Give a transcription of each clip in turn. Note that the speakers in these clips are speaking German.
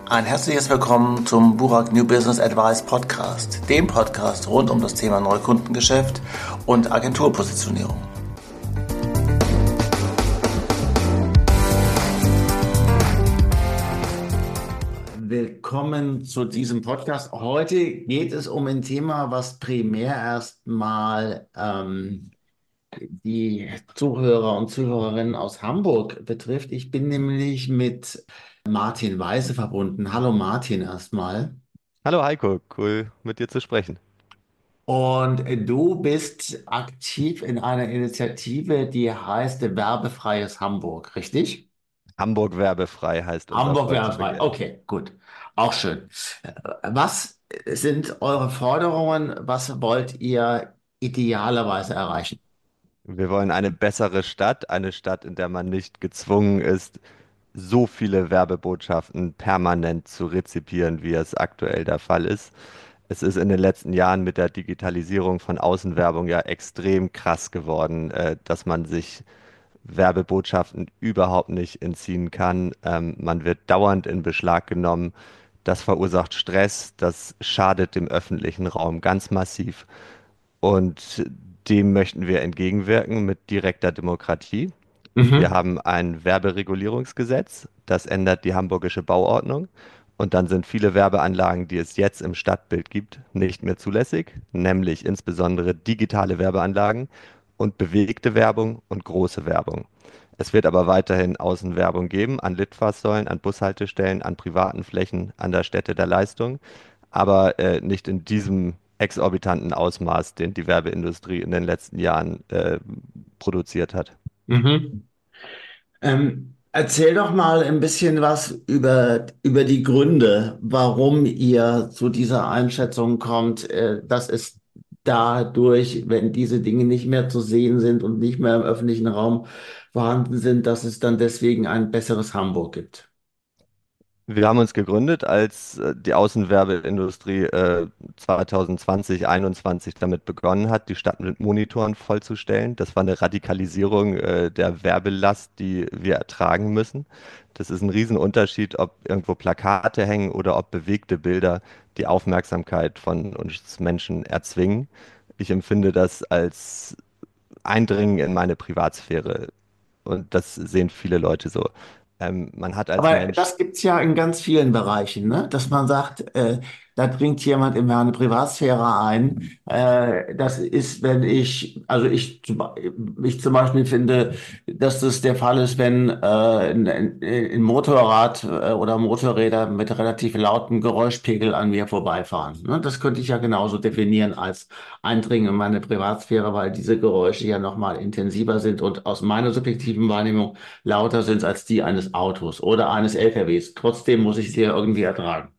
Ein herzliches Willkommen zum Burak New Business Advice Podcast, dem Podcast rund um das Thema Neukundengeschäft und Agenturpositionierung. Willkommen zu diesem Podcast. Heute geht es um ein Thema, was primär erstmal die Zuhörer und Zuhörerinnen aus Hamburg betrifft. Ich bin nämlich mit Martin Weise verbunden. Hallo Martin erstmal. Hallo Heiko, cool mit dir zu sprechen. Und du bist aktiv in einer Initiative, die heißt Werbefreies Hamburg, richtig? Hamburg werbefrei heißt unser Hamburg werbefrei. Volksbegehren. Okay, gut. Auch schön. Was sind eure Forderungen? Was wollt ihr idealerweise erreichen? Wir wollen eine bessere Stadt, eine Stadt, in der man nicht gezwungen ist, so viele Werbebotschaften permanent zu rezipieren, wie es aktuell der Fall ist. Es ist in den letzten Jahren mit der Digitalisierung von Außenwerbung ja extrem krass geworden, dass man sich Werbebotschaften überhaupt nicht entziehen kann. Man wird dauernd in Beschlag genommen. Das verursacht Stress, das schadet dem öffentlichen Raum ganz massiv. Und dem möchten wir entgegenwirken mit direkter Demokratie. Wir Mhm. haben ein Werberegulierungsgesetz, das ändert die hamburgische Bauordnung. Und dann sind viele Werbeanlagen, die es jetzt im Stadtbild gibt, nicht mehr zulässig, nämlich insbesondere digitale Werbeanlagen und bewegte Werbung und große Werbung. Es wird aber weiterhin Außenwerbung geben an Litfaßsäulen, an Bushaltestellen, an privaten Flächen, an der Stätte der Leistung, aber nicht in diesem exorbitanten Ausmaß, den die Werbeindustrie in den letzten Jahren produziert hat. Mhm. Erzähl doch mal ein bisschen was über die Gründe, warum ihr zu dieser Einschätzung kommt, dass es dadurch, wenn diese Dinge nicht mehr zu sehen sind und nicht mehr im öffentlichen Raum vorhanden sind, dass es dann deswegen ein besseres Hamburg gibt. Wir haben uns gegründet, als die Außenwerbeindustrie 2020, 2021 damit begonnen hat, die Stadt mit Monitoren vollzustellen. Das war eine Radikalisierung der Werbelast, die wir ertragen müssen. Das ist ein Riesenunterschied, ob irgendwo Plakate hängen oder ob bewegte Bilder die Aufmerksamkeit von uns Menschen erzwingen. Ich empfinde das als Eindringen in meine Privatsphäre und das sehen viele Leute so. Man hat als Aber Mensch das gibt's ja in ganz vielen Bereichen, ne? Dass man sagt, da dringt jemand in meine Privatsphäre ein. Das ist, wenn ich zum Beispiel finde, dass das der Fall ist, wenn ein Motorrad oder Motorräder mit relativ lautem Geräuschpegel an mir vorbeifahren. Ne? Das könnte ich ja genauso definieren als Eindringen in meine Privatsphäre, weil diese Geräusche ja nochmal intensiver sind und aus meiner subjektiven Wahrnehmung lauter sind als die eines Autos oder eines LKWs. Trotzdem muss ich sie ja irgendwie ertragen.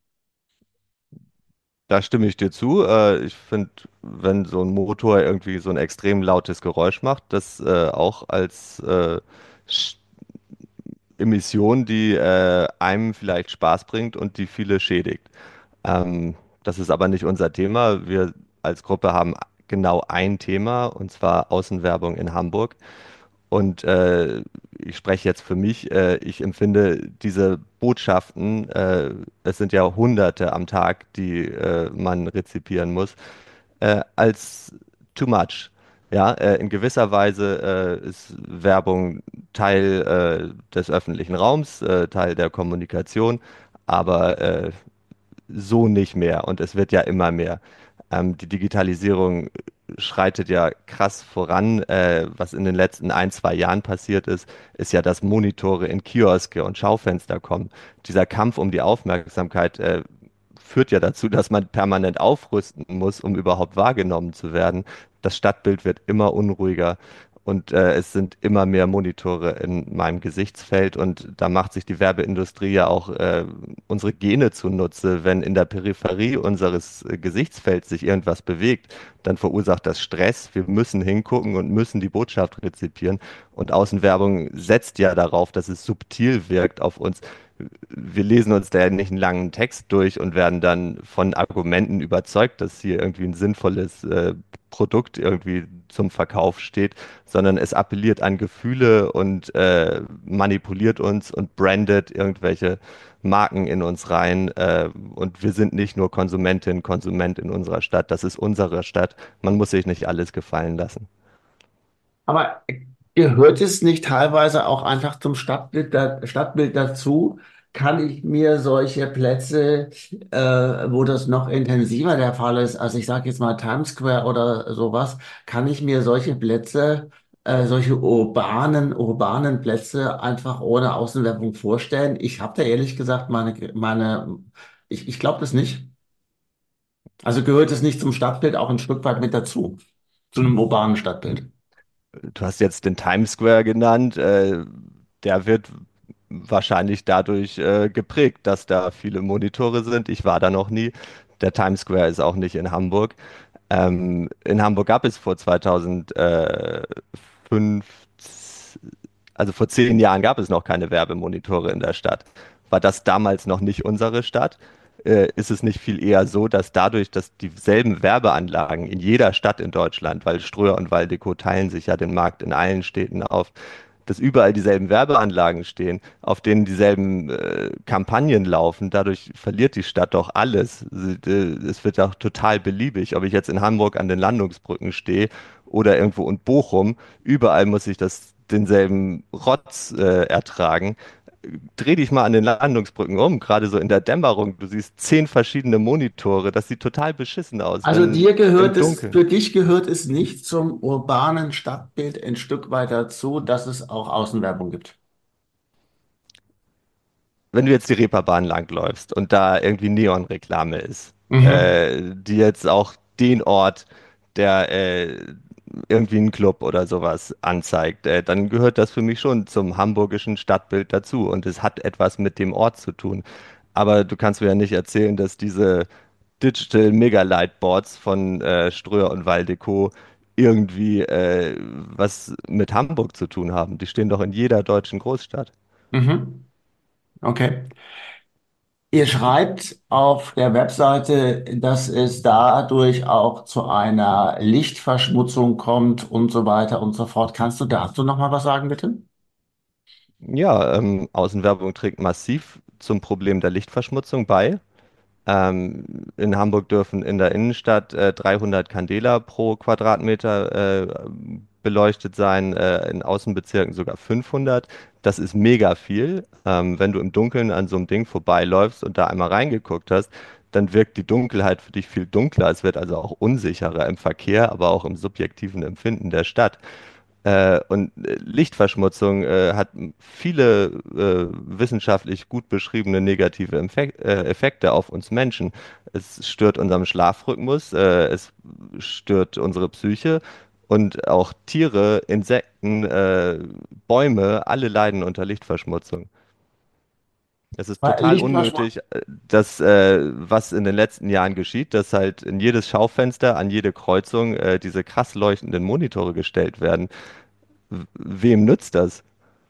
Da stimme ich dir zu. Ich finde, wenn so ein Motor irgendwie so ein extrem lautes Geräusch macht, das auch als Sch- Emission, die einem vielleicht Spaß bringt und die viele schädigt. Das ist aber nicht unser Thema. Wir als Gruppe haben genau ein Thema, und zwar Außenwerbung in Hamburg. Und ich spreche jetzt für mich, ich empfinde diese Botschaften, es sind ja Hunderte am Tag, die man rezipieren muss, als too much. Ja, in gewisser Weise ist Werbung Teil des öffentlichen Raums, Teil der Kommunikation, aber so nicht mehr und es wird ja immer mehr. Die Digitalisierung schreitet ja krass voran. Was in den letzten ein, zwei Jahren passiert ist, ist ja, dass Monitore in Kioske und Schaufenster kommen. Dieser Kampf um die Aufmerksamkeit führt ja dazu, dass man permanent aufrüsten muss, um überhaupt wahrgenommen zu werden. Das Stadtbild wird immer unruhiger und es sind immer mehr Monitore in meinem Gesichtsfeld und da macht sich die Werbeindustrie ja auch unsere Gene zunutze. Wenn in der Peripherie unseres Gesichtsfelds sich irgendwas bewegt, dann verursacht das Stress. Wir müssen hingucken und müssen die Botschaft rezipieren und Außenwerbung setzt ja darauf, dass es subtil wirkt auf uns. wir lesen uns da ja nicht einen langen Text durch und werden dann von Argumenten überzeugt, dass hier irgendwie ein sinnvolles Produkt irgendwie zum Verkauf steht, sondern es appelliert an Gefühle und manipuliert uns und brandet irgendwelche Marken in uns rein. Und wir sind nicht nur Konsumentin, Konsument in unserer Stadt. Das ist unsere Stadt. Man muss sich nicht alles gefallen lassen. Aber gehört es nicht teilweise auch einfach zum Stadtbild dazu? Kann ich mir solche Plätze, wo das noch intensiver der Fall ist, also ich sage jetzt mal Times Square oder sowas, kann ich mir solche Plätze, solche urbanen Plätze einfach ohne Außenwerbung vorstellen? Ich habe da ehrlich gesagt ich glaube das nicht. Also gehört es nicht zum Stadtbild auch ein Stück weit mit dazu, zu einem urbanen Stadtbild? Du hast jetzt den Times Square genannt. Der wird wahrscheinlich dadurch geprägt, dass da viele Monitore sind. Ich war da noch nie. Der Times Square ist auch nicht in Hamburg. In Hamburg gab es vor 2005, also vor 10 Jahren gab es noch keine Werbemonitore in der Stadt. War das damals noch nicht unsere Stadt? Ist es nicht viel eher so, dass dadurch, dass dieselben Werbeanlagen in jeder Stadt in Deutschland, weil Ströer und Waldeco teilen sich ja den Markt in allen Städten auf, dass überall dieselben Werbeanlagen stehen, auf denen dieselben Kampagnen laufen. Dadurch verliert die Stadt doch alles. Es wird auch total beliebig, ob ich jetzt in Hamburg an den Landungsbrücken stehe oder irgendwo in Bochum. Überall muss ich denselben Rotz ertragen. Dreh dich mal an den Landungsbrücken um, gerade so in der Dämmerung. Du siehst 10 verschiedene Monitore. Das sieht total beschissen aus, Also wenn im Dunkeln. für dich gehört es nicht zum urbanen Stadtbild ein Stück weit dazu, dass es auch Außenwerbung gibt. Wenn du jetzt die Reeperbahn langläufst und da irgendwie Neonreklame ist, Mhm. die jetzt auch den Ort, der irgendwie einen Club oder sowas anzeigt, dann gehört das für mich schon zum hamburgischen Stadtbild dazu und es hat etwas mit dem Ort zu tun. Aber du kannst mir ja nicht erzählen, dass diese Digital Megalightboards von Ströer und Waldeco irgendwie was mit Hamburg zu tun haben. Die stehen doch in jeder deutschen Großstadt. Mhm. Okay. Ihr schreibt auf der Webseite, dass es dadurch auch zu einer Lichtverschmutzung kommt und so weiter und so fort. Kannst du dazu noch mal was sagen, bitte? Ja, Außenwerbung trägt massiv zum Problem der Lichtverschmutzung bei. Ähm, in Hamburg dürfen in der Innenstadt 300 Candela pro Quadratmeter beleuchtet sein, in Außenbezirken sogar 500. Das ist mega viel. Wenn du im Dunkeln an so einem Ding vorbeiläufst und da einmal reingeguckt hast, dann wirkt die Dunkelheit für dich viel dunkler. Es wird also auch unsicherer im Verkehr, aber auch im subjektiven Empfinden der Stadt. Lichtverschmutzung hat viele wissenschaftlich gut beschriebene negative Effekte auf uns Menschen. Es stört unseren Schlafrhythmus, es stört unsere Psyche und auch Tiere, Insekten, Bäume, alle leiden unter Lichtverschmutzung. Es ist Weil total Lichtverschmutzung. unnötig, dass was in den letzten Jahren geschieht, dass halt in jedes Schaufenster, an jede Kreuzung diese krass leuchtenden Monitore gestellt werden. Wem nützt das?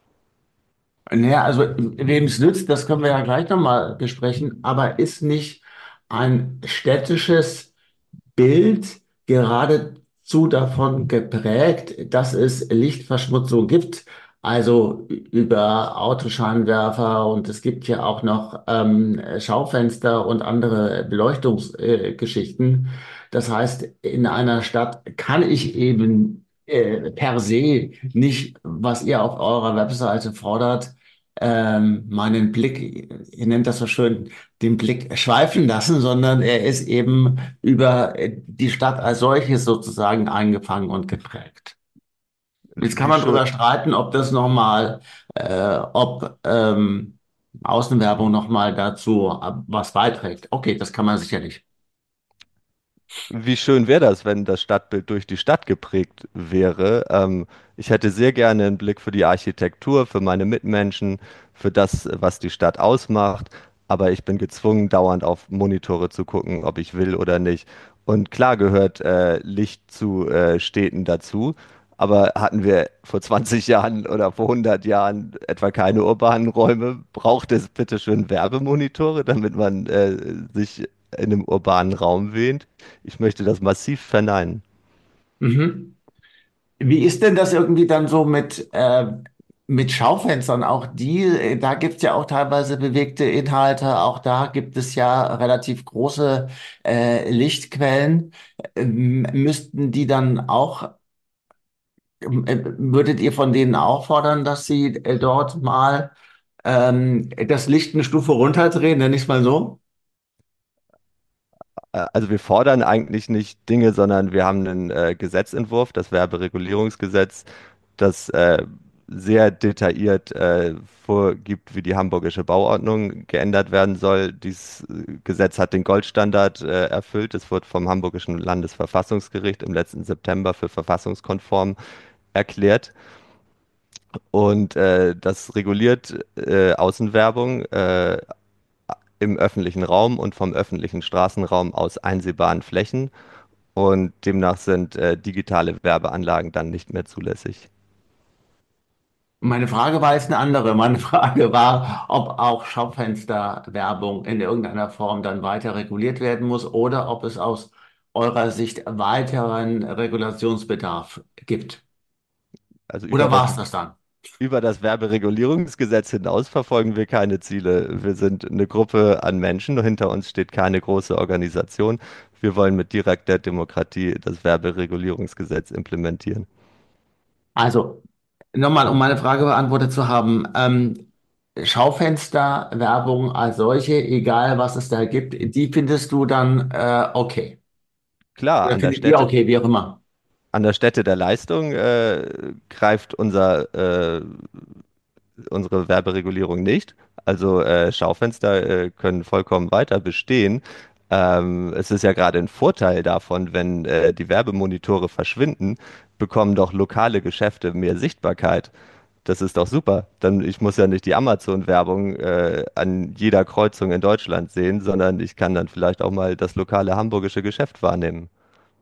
Naja, also wem es nützt, das können wir ja gleich nochmal besprechen, aber ist nicht ein städtisches Bild geradezu davon geprägt, dass es Lichtverschmutzung gibt, also über Autoscheinwerfer und es gibt ja auch noch Schaufenster und andere Beleuchtungsgeschichten. Das heißt, in einer Stadt kann ich eben per se nicht, was ihr auf eurer Webseite fordert, meinen Blick, ihr nennt das so schön, den Blick schweifen lassen, sondern er ist eben über die Stadt als solches sozusagen eingefangen und geprägt. Jetzt kann Wie man schön, darüber streiten, ob das nochmal, ob Außenwerbung nochmal dazu was beiträgt. Okay, das kann man sicherlich. wie schön wäre das, wenn das Stadtbild durch die Stadt geprägt wäre. Ich hätte sehr gerne einen Blick für die Architektur, für meine Mitmenschen, für das, was die Stadt ausmacht. Aber ich bin gezwungen, dauernd auf Monitore zu gucken, ob ich will oder nicht. Und klar gehört Licht zu Städten dazu. Aber hatten wir vor 20 Jahren oder vor 100 Jahren etwa keine urbanen Räume, braucht es bitte schön Werbemonitore, damit man sich in einem urbanen Raum wähnt? Ich möchte das massiv verneinen. Mhm. Wie ist denn das irgendwie dann so mit Schaufenstern? Auch die, da gibt es ja auch teilweise bewegte Inhalte. Auch da gibt es ja relativ große Lichtquellen. Müssten die dann auch, würdet ihr von denen auch fordern, dass sie dort mal das Licht eine Stufe runterdrehen, nenne ich es mal so? Also wir fordern eigentlich nicht Dinge, sondern wir haben einen Gesetzentwurf, das Werberegulierungsgesetz, das sehr detailliert vorgibt, wie die hamburgische Bauordnung geändert werden soll. Dieses Gesetz hat den Goldstandard erfüllt. Es wurde vom Hamburgischen Landesverfassungsgericht im letzten September für verfassungskonform erklärt. Und das reguliert Außenwerbung im öffentlichen Raum und vom öffentlichen Straßenraum aus einsehbaren Flächen. Und demnach sind digitale Werbeanlagen dann nicht mehr zulässig. Meine Frage war jetzt eine andere. Meine Frage war, ob auch Schaufensterwerbung in irgendeiner Form dann weiter reguliert werden muss oder ob es aus eurer Sicht weiteren Regulationsbedarf gibt. Also Oder war es das dann? über das Werberegulierungsgesetz hinaus verfolgen wir keine Ziele. Wir sind eine Gruppe an Menschen, hinter uns steht keine große Organisation. Wir wollen mit direkter Demokratie das Werberegulierungsgesetz implementieren. Also, nochmal, um meine Frage beantwortet zu haben, Schaufensterwerbung als solche, egal was es da gibt, die findest du dann okay. Klar, Oder findet ihr okay, wie auch immer. an der Stätte der Leistung greift unsere Werberegulierung nicht. Also Schaufenster können vollkommen weiter bestehen. Es ist ja gerade ein Vorteil davon, wenn die Werbemonitore verschwinden, bekommen doch lokale Geschäfte mehr Sichtbarkeit. Das ist doch super. Dann, ich muss ja nicht die Amazon-Werbung an jeder Kreuzung in Deutschland sehen, sondern ich kann dann vielleicht auch mal das lokale hamburgische Geschäft wahrnehmen.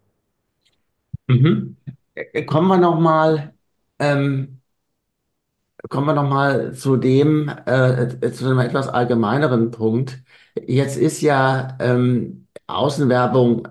Mhm. Kommen wir noch mal, ähm, kommen wir noch mal zu einem etwas allgemeineren Punkt. Jetzt ist ja Außenwerbung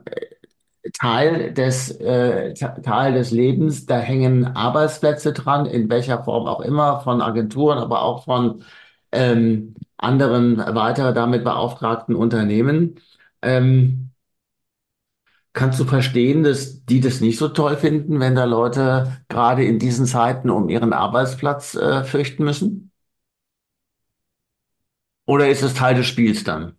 Teil des Lebens. Da hängen Arbeitsplätze dran, in welcher Form auch immer, von Agenturen, aber auch von anderen weiter damit beauftragten Unternehmen. Ähm, Kannst du verstehen, dass die das nicht so toll finden, wenn da Leute gerade in diesen Zeiten um ihren Arbeitsplatz fürchten müssen? Oder ist es Teil des Spiels dann?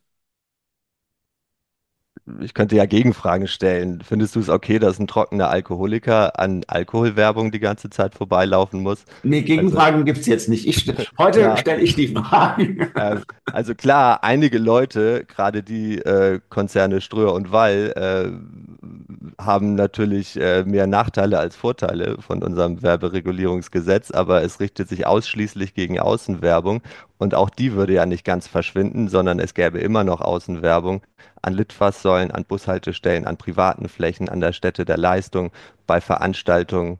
Ich könnte ja Gegenfragen stellen. Findest du es okay, dass ein trockener Alkoholiker an Alkoholwerbung die ganze Zeit vorbeilaufen muss? Nee, Also Gegenfragen gibt's jetzt nicht. Heute klar, stelle ich die Fragen. also klar, einige Leute, gerade die Konzerne Ströer und Wall, haben natürlich mehr Nachteile als Vorteile von unserem Werberegulierungsgesetz, aber es richtet sich ausschließlich gegen Außenwerbung und auch die würde ja nicht ganz verschwinden, sondern es gäbe immer noch Außenwerbung an Litfaßsäulen, an Bushaltestellen, an privaten Flächen, an der Stätte der Leistung, bei Veranstaltungen.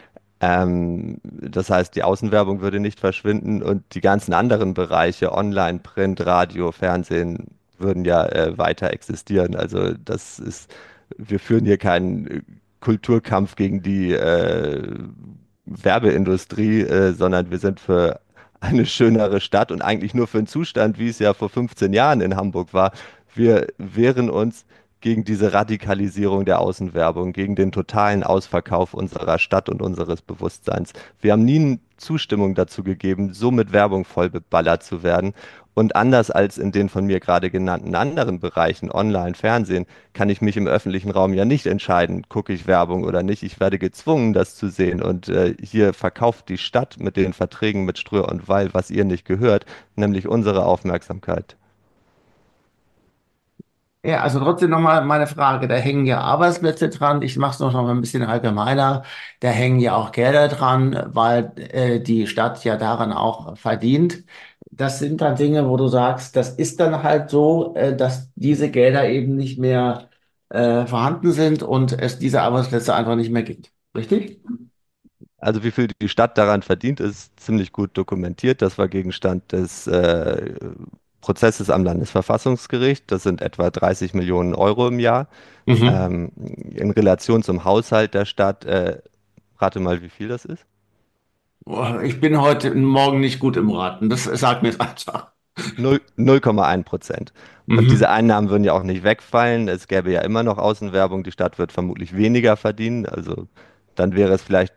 Das heißt, die Außenwerbung würde nicht verschwinden und die ganzen anderen Bereiche, Online, Print, Radio, Fernsehen, würden ja weiter existieren. Also wir führen hier keinen Kulturkampf gegen die Werbeindustrie, sondern wir sind für eine schönere Stadt und eigentlich nur für einen Zustand, wie es ja vor 15 Jahren in Hamburg war. Wir wehren uns gegen diese Radikalisierung der Außenwerbung, gegen den totalen Ausverkauf unserer Stadt und unseres Bewusstseins. Wir haben nie Zustimmung dazu gegeben, so mit Werbung vollgeballert zu werden. Und anders als in den von mir gerade genannten anderen Bereichen, Online, Fernsehen, kann ich mich im öffentlichen Raum ja nicht entscheiden, gucke ich Werbung oder nicht. Ich werde gezwungen, das zu sehen. Und hier verkauft die Stadt mit den Verträgen mit Ströer und Weil, was ihr nicht gehört, nämlich unsere Aufmerksamkeit. Ja, also trotzdem nochmal meine Frage. Da hängen ja Arbeitsplätze dran. Ich mache es noch mal ein bisschen allgemeiner. Da hängen ja auch Gelder dran, weil die Stadt ja daran auch verdient. Das sind dann Dinge, wo du sagst, das ist dann halt so, dass diese Gelder eben nicht mehr vorhanden sind und es diese Arbeitsplätze einfach nicht mehr gibt. Richtig? Also wie viel die Stadt daran verdient, ist ziemlich gut dokumentiert. Das war Gegenstand des Prozesses am Landesverfassungsgericht. Das sind etwa 30 Millionen Euro im Jahr. Mhm. In Relation zum Haushalt der Stadt, rate mal, wie viel das ist? Boah, ich bin heute Morgen nicht gut im Raten. Das sagt mir jetzt einfach. 0,1%. Und diese Mhm. Einnahmen würden ja auch nicht wegfallen. Es gäbe ja immer noch Außenwerbung. Die Stadt wird vermutlich weniger verdienen. Also dann wäre es vielleicht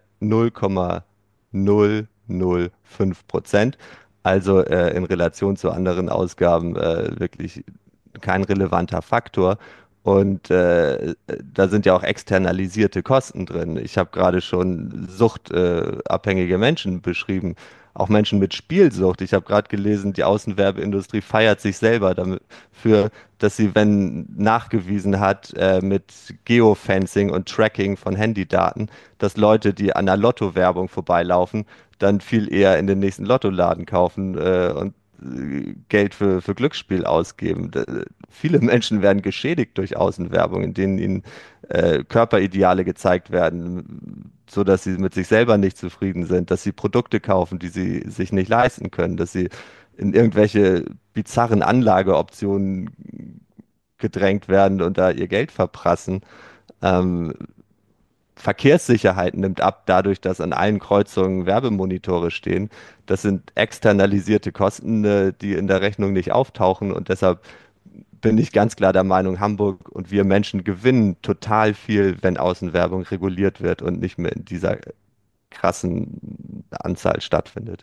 0,005%. Also in Relation zu anderen Ausgaben wirklich kein relevanter Faktor. Und da sind ja auch externalisierte Kosten drin. Ich habe gerade schon suchtabhängige Menschen beschrieben, auch Menschen mit Spielsucht. Ich habe gerade gelesen, die Außenwerbeindustrie feiert sich selber dafür, dass sie, wenn nachgewiesen hat, mit Geofencing und Tracking von Handydaten, dass Leute, die an der Lotto-Werbung vorbeilaufen, dann viel eher in den nächsten Lottoladen kaufen und Geld für Glücksspiel ausgeben. Viele Menschen werden geschädigt durch Außenwerbung, in denen ihnen Körperideale gezeigt werden, so dass sie mit sich selber nicht zufrieden sind, dass sie Produkte kaufen, die sie sich nicht leisten können, dass sie in irgendwelche bizarren Anlageoptionen gedrängt werden und da ihr Geld verprassen. Ähm, Verkehrssicherheit nimmt ab, dadurch, dass an allen Kreuzungen Werbemonitore stehen. Das sind externalisierte Kosten, die in der Rechnung nicht auftauchen. Und deshalb bin ich ganz klar der Meinung, Hamburg und wir Menschen gewinnen total viel, wenn Außenwerbung reguliert wird und nicht mehr in dieser krassen Anzahl stattfindet.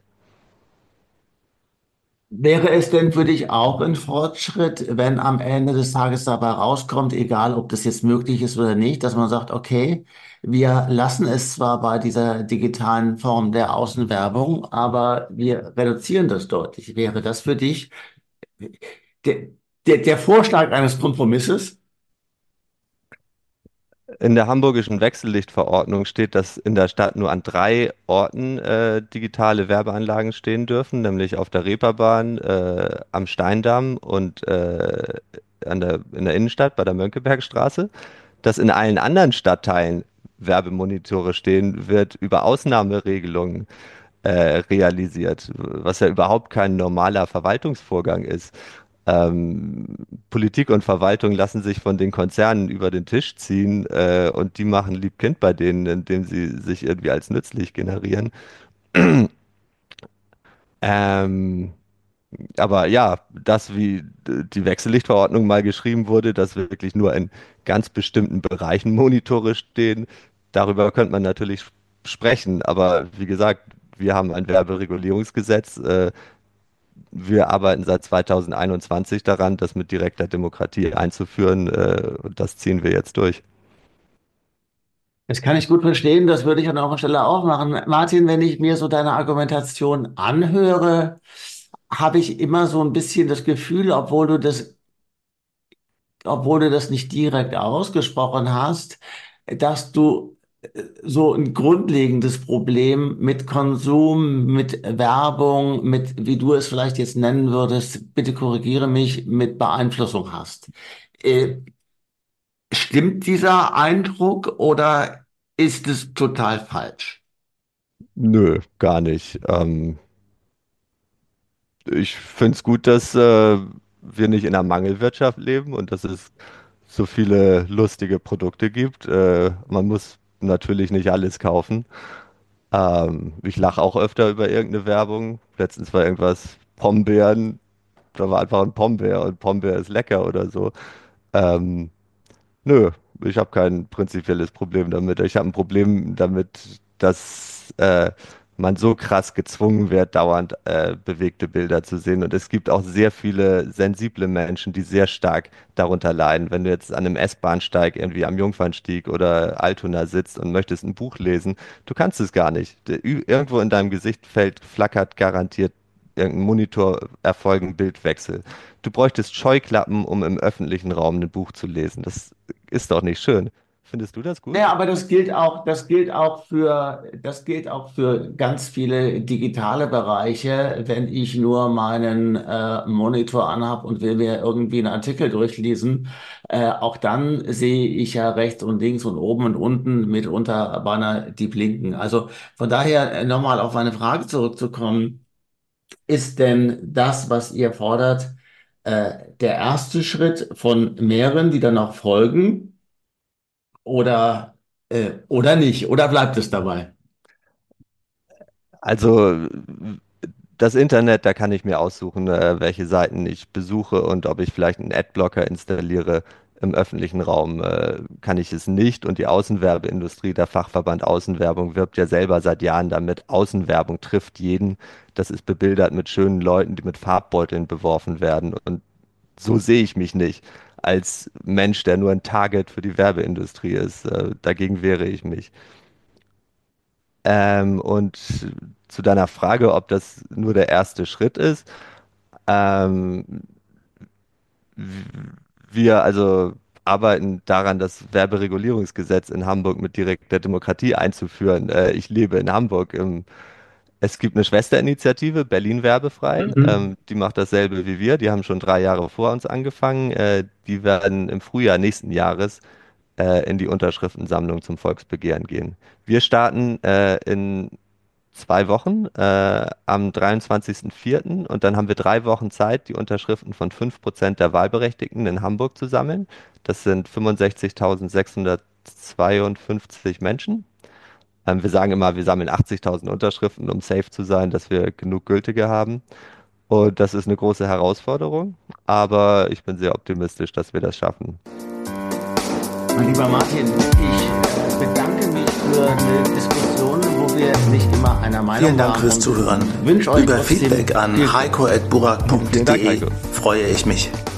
Wäre es denn für dich auch ein Fortschritt, wenn am Ende des Tages dabei rauskommt, egal ob das jetzt möglich ist oder nicht, dass man sagt, okay, wir lassen es zwar bei dieser digitalen Form der Außenwerbung, aber wir reduzieren das deutlich. Wäre das für dich der, der Vorschlag eines Kompromisses? In der hamburgischen Wechsellichtverordnung steht, dass in der Stadt nur an 3 Orten digitale Werbeanlagen stehen dürfen, nämlich auf der Reeperbahn, am Steindamm und in der Innenstadt bei der Mönckebergstraße. Dass in allen anderen Stadtteilen Werbemonitore stehen, wird über Ausnahmeregelungen realisiert, was ja überhaupt kein normaler Verwaltungsvorgang ist. Ähm, Politik und Verwaltung lassen sich von den Konzernen über den Tisch ziehen und die machen Lieb-Kind bei denen, indem sie sich irgendwie als nützlich generieren. Ähm, aber ja, das, wie die Wechsellichtverordnung mal geschrieben wurde, dass wirklich nur in ganz bestimmten Bereichen Monitore stehen, darüber könnte man natürlich sprechen. Aber wie gesagt, wir haben ein Werberegulierungsgesetz. Wir arbeiten seit 2021 daran, das mit direkter Demokratie einzuführen, und das ziehen wir jetzt durch. Das kann ich gut verstehen, das würde ich an eurer Stelle auch machen. Martin, wenn ich mir so deine Argumentation anhöre, habe ich immer so ein bisschen das Gefühl, obwohl du das nicht direkt ausgesprochen hast, dass du so ein grundlegendes Problem mit Konsum, mit Werbung, mit, wie du es vielleicht jetzt nennen würdest, bitte korrigiere mich, mit Beeinflussung hast. Äh, Stimmt dieser Eindruck oder ist es total falsch? Nö, gar nicht. Ich finde es gut, dass wir nicht in einer Mangelwirtschaft leben und dass es so viele lustige Produkte gibt. Man muss natürlich nicht alles kaufen. Ich lache auch öfter über irgendeine Werbung. Letztens war irgendwas Pombeeren, da war einfach ein Pombeer und Pombeer ist lecker oder so. Ähm, Nö, ich habe kein prinzipielles Problem damit. Ich habe ein Problem damit, dass man so krass gezwungen wird, dauernd bewegte Bilder zu sehen. Und es gibt auch sehr viele sensible Menschen, die sehr stark darunter leiden. Wenn du jetzt an einem S-Bahnsteig irgendwie am Jungfernstieg oder Altona sitzt und möchtest ein Buch lesen, du kannst es gar nicht. Irgendwo in deinem Gesichtfeld flackert garantiert irgendein Monitor erfolgen Bildwechsel. Du bräuchtest Scheuklappen, um im öffentlichen Raum ein Buch zu lesen. Das ist doch nicht schön. Findest du das gut? Naja, aber das gilt auch für ganz viele digitale Bereiche. Wenn ich nur meinen Monitor anhab und will mir irgendwie einen Artikel durchlesen, auch dann sehe ich ja rechts und links und oben und unten mitunter Banner, die blinken. Also von daher nochmal auf meine Frage zurückzukommen, ist denn das, was ihr fordert, der erste Schritt von mehreren, die dann noch folgen? Oder nicht? Oder bleibt es dabei? Also das Internet, da kann ich mir aussuchen, welche Seiten ich besuche und ob ich vielleicht einen Adblocker installiere. Im öffentlichen Raum kann ich es nicht. Und die Außenwerbeindustrie, der Fachverband Außenwerbung, wirbt ja selber seit Jahren damit. Außenwerbung trifft jeden. Das ist bebildert mit schönen Leuten, die mit Farbbeuteln beworfen werden. Und so sehe ich mich nicht als Mensch, der nur ein Target für die Werbeindustrie ist. Dagegen wehre ich mich. Und zu deiner Frage, ob das nur der erste Schritt ist. Ähm, Wir also arbeiten daran, das Werberegulierungsgesetz in Hamburg mit direkter Demokratie einzuführen. Ich lebe in Hamburg. Es gibt eine Schwesterinitiative, Berlin Werbefrei. Mhm. Die macht dasselbe wie wir. Die haben schon 3 Jahre vor uns angefangen. Die werden im Frühjahr nächsten Jahres in die Unterschriftensammlung zum Volksbegehren gehen. Wir starten in 2 Wochen am 23.04. Und dann haben wir 3 Wochen Zeit, die Unterschriften von 5% der Wahlberechtigten in Hamburg zu sammeln. Das sind 65.652 Menschen. Wir sagen immer, wir sammeln 80.000 Unterschriften, um safe zu sein, dass wir genug Gültige haben. Und das ist eine große Herausforderung, aber ich bin sehr optimistisch, dass wir das schaffen. Mein lieber Martin, ich bedanke mich für eine Diskussion, wo wir nicht immer einer Meinung Vielen Dank waren fürs und Zuhören. wünsche euch Über trotzdem Feedback an viel heiko@burak.de Vielen Dank, Heiko. freue ich mich.